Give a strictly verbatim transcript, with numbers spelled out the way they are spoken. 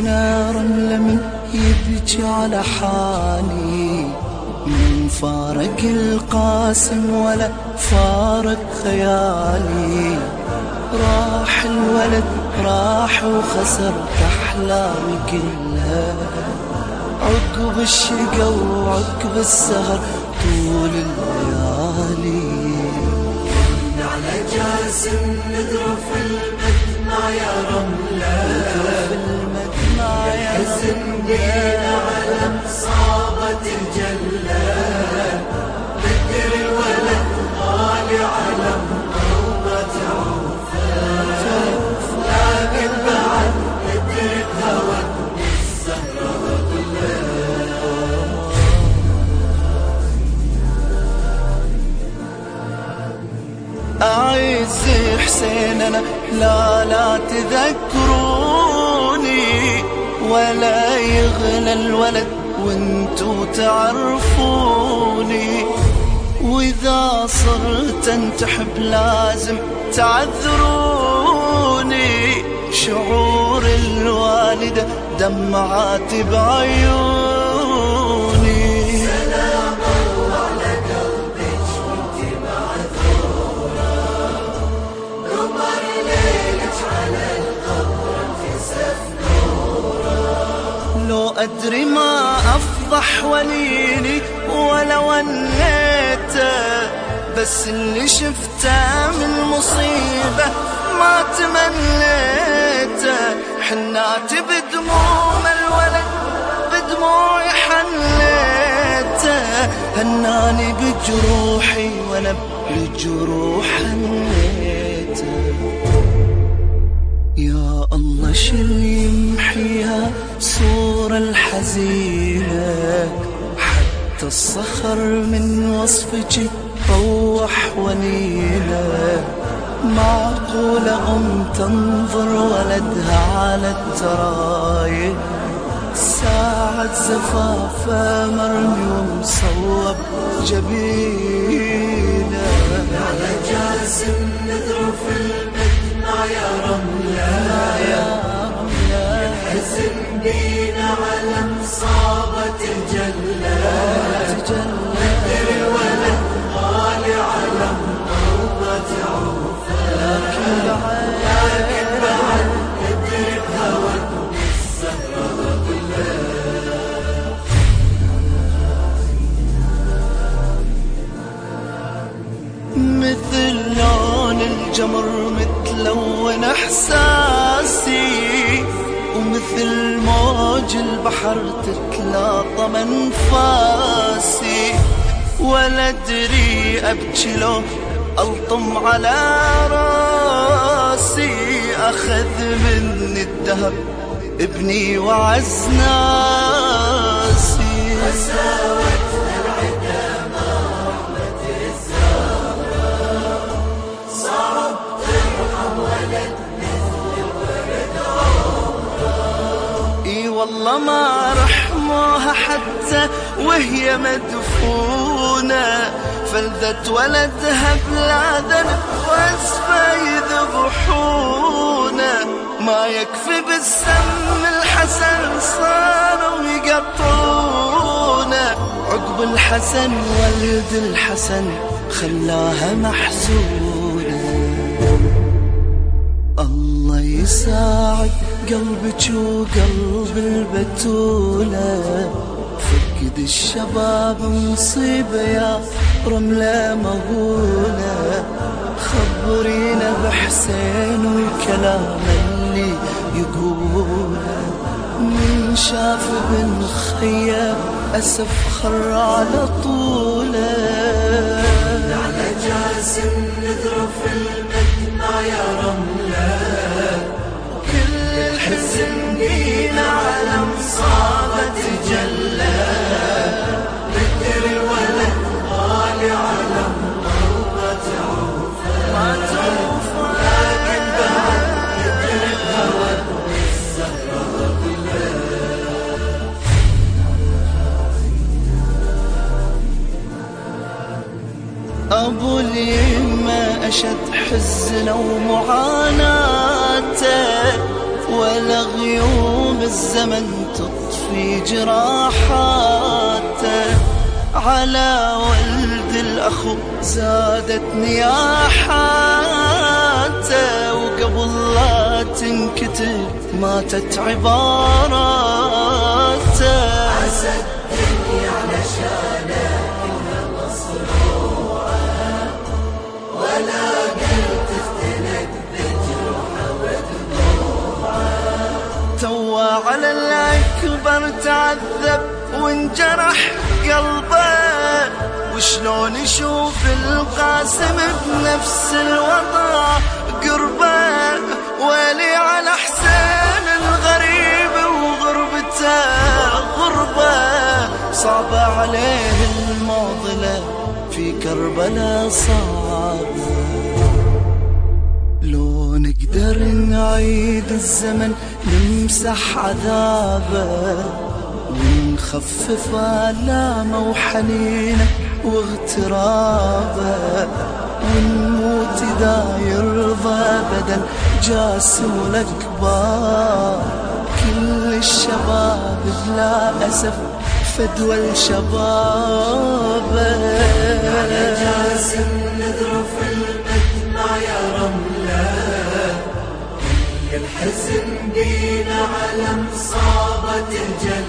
احنا رملة من يبكي على حالي، من فارق القاسم ولا فارق خيالي. راح الولد راح وخسرت أحلامي كلها، عقب الشقا وعقب السهر طول الليالي. على جاسم نذرف في المدمع يا رملة، في المدمع يا حزن بينا على مصابة الجلة. ذكر الولد غالي على مقومة عوفة، لكن بعد ندرك هوى السهرة أعز حسين أنا لا لا تذكروني، ولا يغنى الولد وانتو تعرفوني. وإذا صرت انتحب لازم تعذروني، شعور الوالدة دمعات بعيوني. سلام الله على قلبك وانت معذورة، قمر ليلك على القبر انكسف نوره. لو أدري ما أفضح وليني ولا ونيته، بس اللي شفته من مصيبة ما تمنيته. حناتي بدموم الولد بدموعي حنيته، هناني بجروحي وانا بالجروح حنيته. يا الله شل يمحيها صورة الحزينة، حتى الصخر من وصفك روح ونينة. معقولة أم تنظر ولدها على الترايب، ساعة زفافة مرمي ومصوب جبينة. على جاسم نذرف في المدمع يا رملة، يا رملة حزن بينا على مصابة الجلة. ذكر الولد غالي على مقومة عوفة، لكن بعد ندرك هوى السهرة كلها. مثل لون الجمر متلون احساسي، ومثل موج البحر تتلاطم انفاسي. ولا ادري ابكي لو الطم على راسي، اخذ مني الدهر ابني وعز ناسي. ساوتنا العدا مع رحمة الزهرة، صعب ترحم ولد مثل الورد عمره. اي والله ما رحموها حتى وهي مدفونة، فلذت ولدها بلا ذنب واسفة يذبحونه. ما يكفي بالسم الحسن صاروا يقطعونه، عقب الحسن ولد الحسن خلاها محزونة. الله يساعد قلبك وقلب البتولة، فقد الشباب مصيبة يا رملة مغولة. خبرينا بحسين والكلام اللي يقوله، من شاف بن خيا أسف خر على طوله. على جاسم نذرف في المدمع يا رملة، كل الحزن بينا على مصابة جلة. ذكر الولد غالي على مقومة عوفة، لكن بعد ندرك هوى السهرة كلها. أبو اليمة أشد حزن ومعاناته، ولا غيوم الزمن تطفي جراحاته. على ولد الأخو زادت نياحاته، وقبل لا تنكتب ماتت عباراته. عسى الدنيا علشانك كلها مصروعة، ولا قلت تفتنك بجروحه ودموعه. توى على الأكبر تعذب وانجرح قلبه، وشلون يشوف القاسم بنفس الوضع قربه. ويلي على حسين الغريب وغربته غربة، صعب عليه المعضلة في كربلاء صعبة. لو نقدر نعيد الزمن نمسح عذابه، ونخفف آلامه وحنينه واغترابه، ونموت إذا يرضى بدل جاسم الأكبار. كل الشباب بلا أسف فدوى الشبابه. على جاسم نذرف المدمع يا رمله، الحزن بينا على مصابة الجنة.